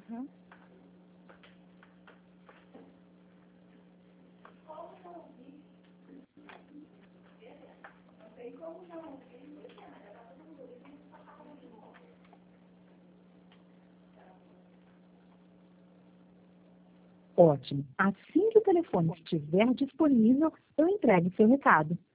Uhum. Ótimo. Assim que o telefone estiver disponível, eu entregue seu recado.